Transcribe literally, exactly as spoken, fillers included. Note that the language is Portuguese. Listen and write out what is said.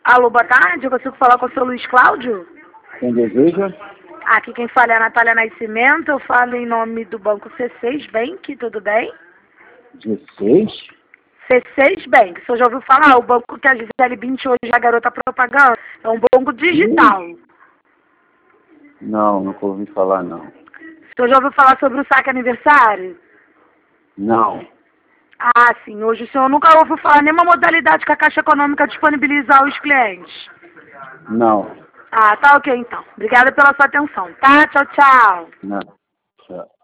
Alô, boa tarde, eu consigo falar com o seu Luiz Cláudio? Quem deseja? Aqui quem fala é a Natália Nascimento, eu falo em nome do Banco C seis Bank, tudo bem? dezesseis? C seis Bank, o senhor já ouviu falar? O banco que a Gisele Bündchen hoje é a garota propaganda, é um banco digital. Ih, Não, nunca ouvi falar não. O senhor já ouviu falar sobre o saque aniversário? Não. Ah, sim, hoje o senhor nunca ouviu falar nenhuma modalidade que a Caixa Econômica disponibiliza aos clientes? Não. Ah, tá ok então. Obrigada pela sua atenção, tá? Tchau, tchau. Não. Tchau.